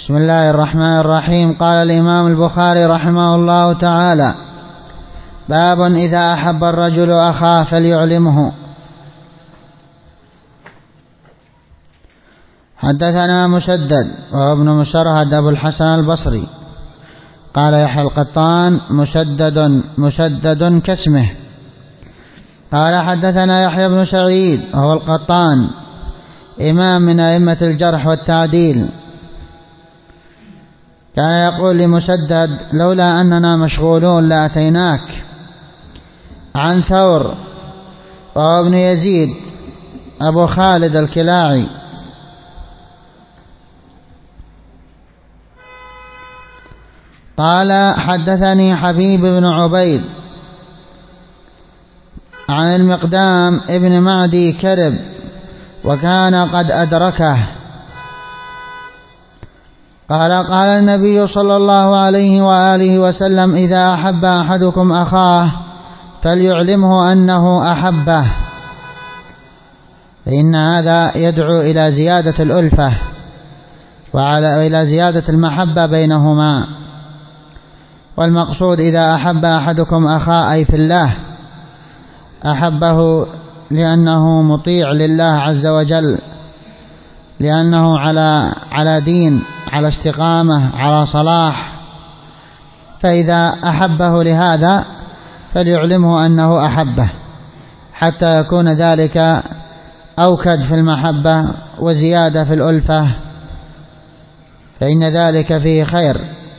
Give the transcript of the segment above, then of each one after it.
بسم الله الرحمن الرحيم. قال الإمام البخاري رحمه الله تعالى: باب إذا أحب الرجل أخاه فليعلمه. حدثنا مسدد وهو ابن مسرهد أبو الحسن البصري قال يحيى القطان مسدد كاسمه. قال حدثنا يحيى بن سعيد وهو القطان إمام من أئمة الجرح والتعديل، كان يقول لمسدد: لولا أننا مشغولون لأتيناك. عن ثور وهو ابن يزيد أبو خالد الكلاعي قال حدثني حبيب بن عبيد عن المقدام ابن معدي كرب وكان قد أدركه قال: قال النبي صلى الله عليه وآله وسلم: إذا أحب أحدكم أخاه فليعلمه أنه أحبه، فإن هذا يدعو إلى زيادة الألفة وإلى زيادة المحبة بينهما. والمقصود إذا أحب أحدكم أخاه أي في الله، أحبه لأنه مطيع لله عز وجل، لأنه على دين، على استقامة، على صلاح، فإذا أحبه لهذا فليعلمه أنه أحبه حتى يكون ذلك أوكد في المحبة وزيادة في الألفة، فإن ذلك فيه خير.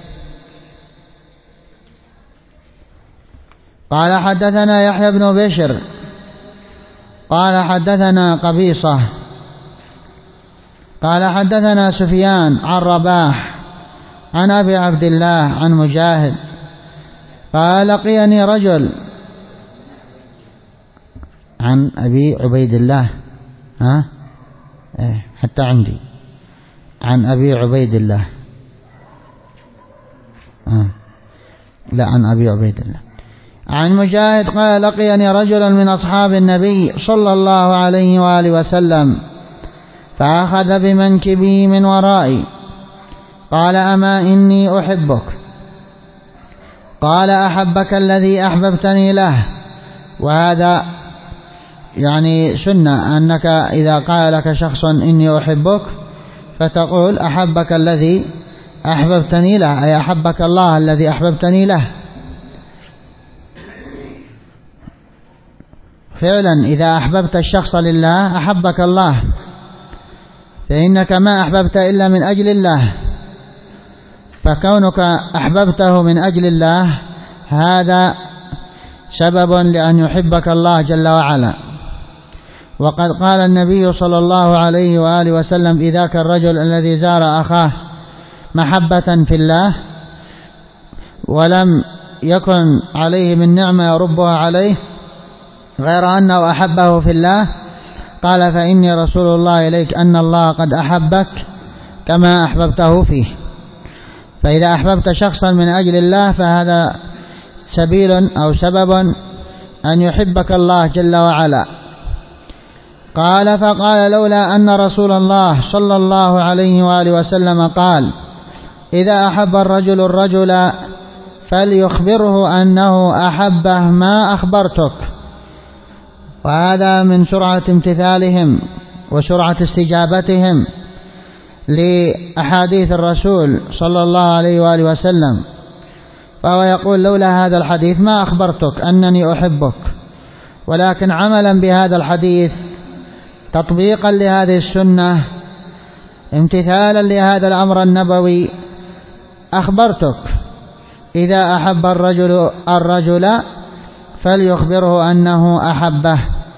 قال حدثنا يحيى بن بشر قال حدثنا قبيصة قال حدثنا سفيان عن رباح عن أبي عبد الله عن مجاهد قال: لقيني رجل عن أبي عبيد الله حتى عندي عن أبي عبيد الله لا عن أبي عبيد الله عن مجاهد قال: لقيني رجل من أصحاب النبي صلى الله عليه وآله وسلم فأخذ بمنكبي من ورائي قال: أما إني أحبك. قال: أحبك الذي أحببتني له. وهذا يعني سنة، أنك إذا قال لك شخص إني أحبك فتقول: أحبك الذي أحببتني له، أي أحبك الله الذي أحببتني له. فعلا إذا أحببت الشخص لله أحبك الله، فإنك ما أحببت إلا من أجل الله، فكونك أحببته من أجل الله هذا سبب لأن يحبك الله جل وعلا. وقد قال النبي صلى الله عليه وآله وسلم: إذاك الرجل الذي زار أخاه محبة في الله ولم يكن عليه من نعمة يربها عليه غير أنه أحبه في الله، قال: فإني رسول الله إليك أن الله قد أحبك كما أحببته فيه. فإذا أحببت شخصا من أجل الله فهذا سبيل أو سبب أن يحبك الله جل وعلا. قال: فقال: لولا أن رسول الله صلى الله عليه وآله وسلم قال: إذا أحب الرجل فليخبره أنه أحبه ما أخبرتك. وهذا من سرعة امتثالهم وسرعة استجابتهم لأحاديث الرسول صلى الله عليه وآله وسلم، فهو يقول: لولا هذا الحديث ما أخبرتك أنني أحبك، ولكن عملا بهذا الحديث، تطبيقا لهذه السنة، امتثالا لهذا الأمر النبوي، أخبرتك: إذا أحب الرجل فليخبره أنه أحبه.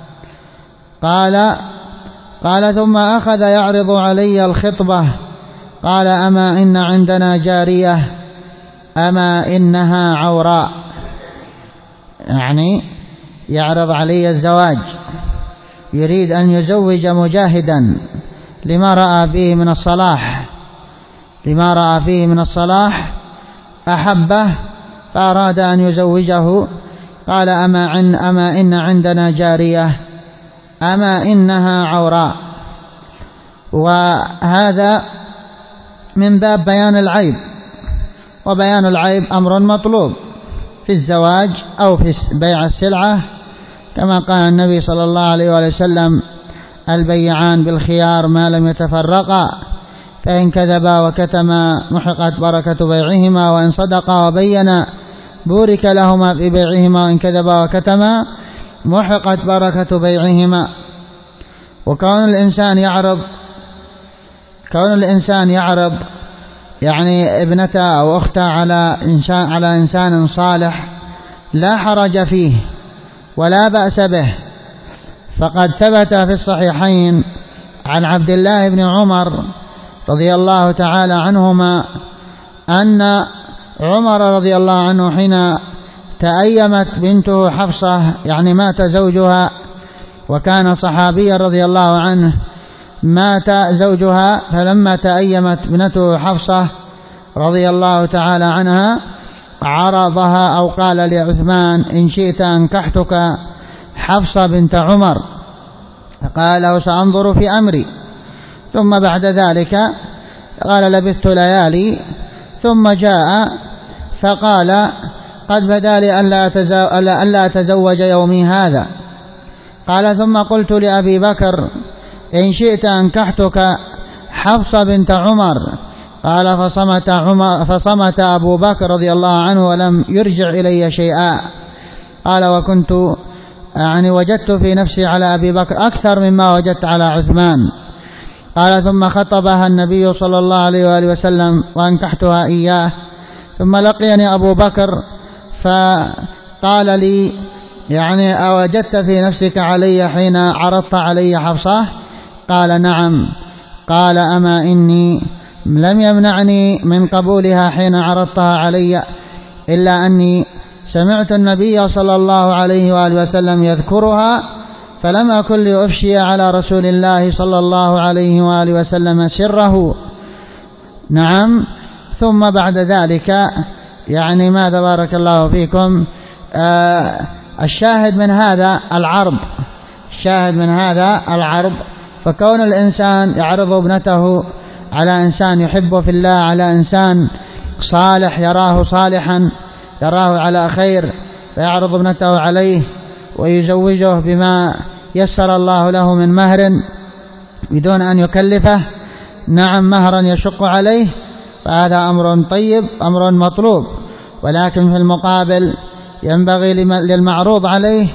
قال ثم أخذ يعرض علي الخطبة قال: أما إن عندنا جارية أما إنها عوراء، يعني يعرض علي الزواج، يريد أن يزوج مجاهدا لما رأى فيه من الصلاح أحبه فأراد أن يزوجه. قال: أما إن عندنا جارية أما إنها عوراء. وهذا من باب بيان العيب، وبيان العيب أمر مطلوب في الزواج أو في بيع السلعة، كما قال النبي صلى الله عليه وآله وسلم: البيعان بالخيار ما لم يتفرقا، فإن كذبا وكتما محقت بركة بيعهما، وإن صدقا وبينا بورك لهما في بيعهما، وإن كذبا وكتما محقت بركة بيعهما. وكون الإنسان يعرض يعني ابنته أو أخته على إنسان صالح لا حرج فيه ولا بأس به، فقد ثبت في الصحيحين عن عبد الله بن عمر رضي الله تعالى عنهما أن عمر رضي الله عنه حين تأيمت بنته حفصة، يعني مات زوجها، وكان صحابيا رضي الله عنه، مات زوجها، فلما تأيمت ابنته حفصة رضي الله تعالى عنها عرضها أو قال لعثمان: إن شئت أنكحتك حفصة بنت عمر، فقال له: سأنظر في أمري. ثم بعد ذلك قال: لبثت ليالي، ثم جاء فقال: قد بدا لي ألا أتزوج يومي هذا. قال: ثم قلت لأبي بكر: إن شئت أنكحتك حفصة بنت عمر. قال: فصمت أبو بكر رضي الله عنه ولم يرجع إلي شيئا. قال: وكنت وجدت في نفسي على أبي بكر أكثر مما وجدت على عثمان. قال: ثم خطبها النبي صلى الله عليه وآله وسلم وأنكحتها إياه. ثم لقيني أبو بكر فقال لي: أوجدت في نفسك علي حين عرضت علي حفصة؟ قال: نعم. قال: أما إني لم يمنعني من قبولها حين عرضتها علي إلا أني سمعت النبي صلى الله عليه وآله وسلم يذكرها، فلم أكن لأفشي على رسول الله صلى الله عليه وآله وسلم سره. نعم. ثم بعد ذلك ماذا بارك الله فيكم؟ الشاهد من هذا العرض، فكون الإنسان يعرض ابنته على إنسان يحب في الله، على إنسان صالح يراه صالحا، يراه على خير، فيعرض ابنته عليه ويزوجه بما يسر الله له من مهر بدون أن يكلفه، نعم، مهرا يشق عليه، فهذا أمر طيب، أمر مطلوب. ولكن في المقابل ينبغي للمعروض عليه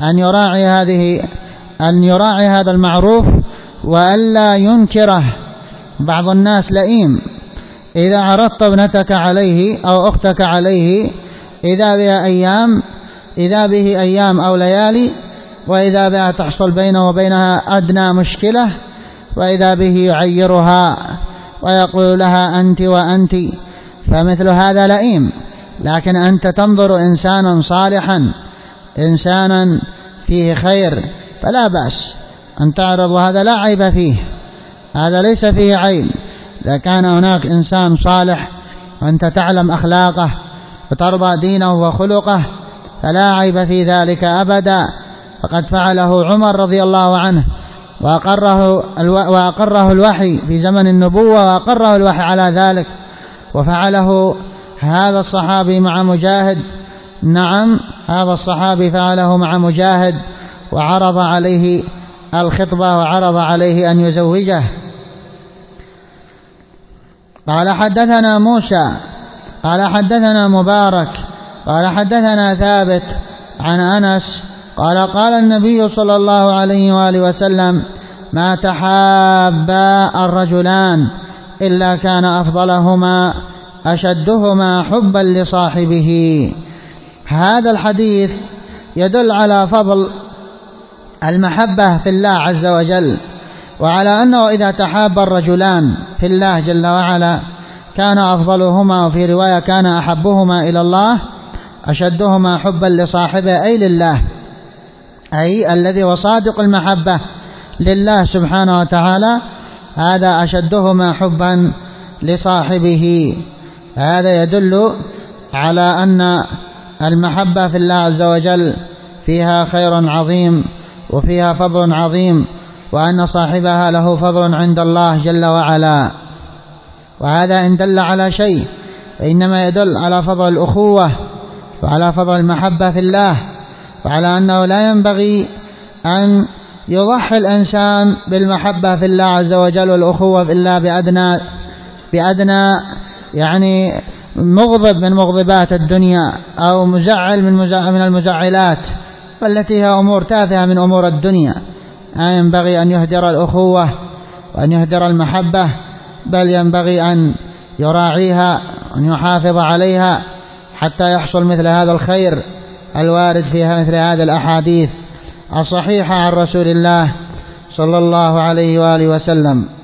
أن يراعي هذا المعروف وألا ينكره. بعض الناس لئيم، إذا عرضت ابنتك عليه أو أختك عليه إذا به أيام أو ليالي، وإذا بها تحصل بينه وبينها أدنى مشكلة، وإذا به يعيرها ويقول لها أنت وأنت، فمثل هذا لئيم. لكن أنت تنظر إنسانا صالحا، إنسانا فيه خير، فلا بأس أن تعرض، وهذا لا عيب فيه، هذا ليس فيه عيب. إذا كان هناك إنسان صالح وأنت تعلم أخلاقه وترضى دينه وخلقه فلا عيب في ذلك أبدا. فقد فعله عمر رضي الله عنه وأقره الوحي في زمن النبوة، وأقره الوحي على ذلك، وفعله هذا الصحابي مع مجاهد. نعم، هذا الصحابي فعله مع مجاهد، وعرض عليه الخطبة وعرض عليه أن يزوجه. قال: حدثنا موسى قال: حدثنا مبارك قال: حدثنا ثابت عن أنس قال: قال النبي صلى الله عليه وآله وسلم: ما تحابا الرجلان إلا كان أفضلهما أشدهما حبا لصاحبه. هذا الحديث يدل على فضل المحبة في الله عز وجل، وعلى أنه إذا تحاب الرجلان في الله جل وعلا كان أفضلهما، وفي رواية كان أحبهما إلى الله أشدهما حبا لصاحبه، أي لله، أي الذي هو صادق المحبة لله سبحانه وتعالى، هذا أشدهما حبا لصاحبه. هذا يدل على أن المحبة في الله عز وجل فيها خير عظيم وفيها فضل عظيم، وأن صاحبها له فضل عند الله جل وعلا. وهذا إن دل على شيء فإنما يدل على فضل الأخوة وعلى فضل المحبة في الله، وعلى أنه لا ينبغي أن يضحي الإنسان بالمحبة في الله عز وجل والأخوة في الله بأدنى يعني مغضب من مغضبات الدنيا أو مزعل من المزعلات، والتي هي أمور تافهة من أمور الدنيا. ينبغي أن يهدر الأخوة وأن يهدر المحبة، بل ينبغي أن يراعيها وأن يحافظ عليها حتى يحصل مثل هذا الخير الوارد فيها مثل هذه الأحاديث الصحيحة عن رسول الله صلى الله عليه وآله وسلم.